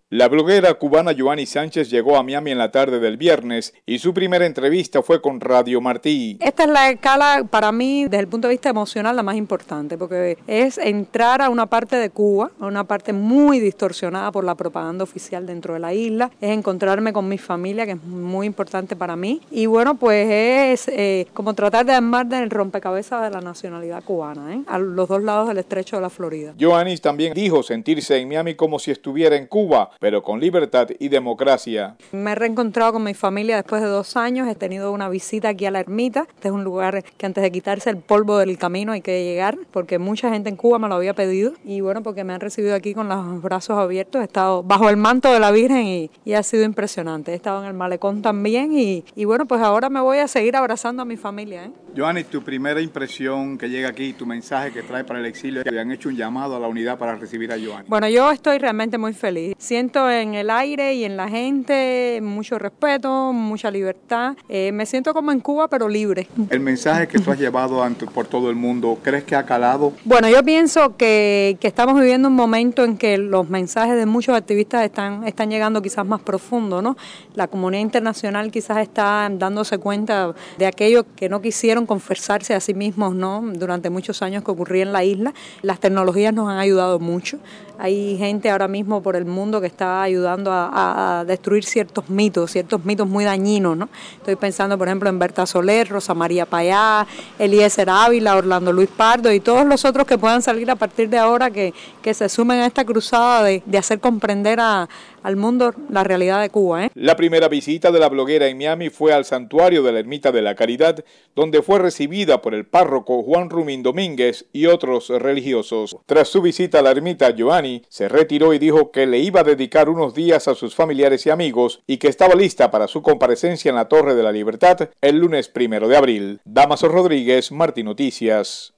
La bloguera cubana Yoani Sánchez llegó a Miami en la tarde del viernes y su primera entrevista fue con Radio Martí. Esta es la escala para mí desde el punto de vista emocional la más importante porque es entrar a una parte de Cuba, a una parte muy distorsionada por la propaganda oficial dentro de la isla, es encontrarme con mi familia que es muy importante para mí y bueno pues es como tratar de armar el rompecabezas de la nacionalidad cubana, a los dos lados del estrecho de la Florida. Yoani también dijo sentirse en Miami como si estuviera en Cuba, pero con libertad y democracia. Me he reencontrado con mi familia después de 2 años, he tenido una visita aquí a la ermita, este es un lugar que antes de quitarse el polvo del camino hay que llegar, porque mucha gente en Cuba me lo había pedido y bueno, porque me han recibido aquí con los brazos abiertos, he estado bajo el manto de la Virgen y ha sido impresionante, he estado en el malecón también y bueno, pues ahora me voy a seguir abrazando a mi familia. Yoani, tu primera impresión que llega aquí, tu mensaje que trae para el exilio, que habían hecho un llamado a la unidad para recibir a Yoani. Bueno, yo estoy realmente muy feliz, siento en el aire y en la gente mucho respeto, mucha libertad. Me siento como en Cuba, pero libre. El mensaje que tú has llevado por todo el mundo, ¿crees que ha calado? Bueno, yo pienso que estamos viviendo un momento en que los mensajes de muchos activistas están llegando quizás más profundo, ¿no? La comunidad internacional quizás está dándose cuenta de aquello que no quisieron confesarse a sí mismos, ¿no? Durante muchos años que ocurría en la isla. Las tecnologías nos han ayudado mucho. Hay gente ahora mismo por el mundo que está ayudando a destruir ciertos mitos muy dañinos, ¿no? Estoy pensando, por ejemplo, en Berta Soler, Rosa María Payá, Eliezer Ávila, Orlando Luis Pardo y todos los otros que puedan salir a partir de ahora que se sumen a esta cruzada de hacer comprender al mundo la realidad de Cuba. La primera visita de la bloguera en Miami fue al santuario de la Ermita de la Caridad, donde fue recibida por el párroco Juan Rumín Domínguez y otros religiosos. Tras su visita a la ermita, Yoani se retiró y dijo que le iba a dedicar unos días a sus familiares y amigos y que estaba lista para su comparecencia en la Torre de la Libertad el lunes 1 de abril. Damaso Rodríguez, Martí Noticias.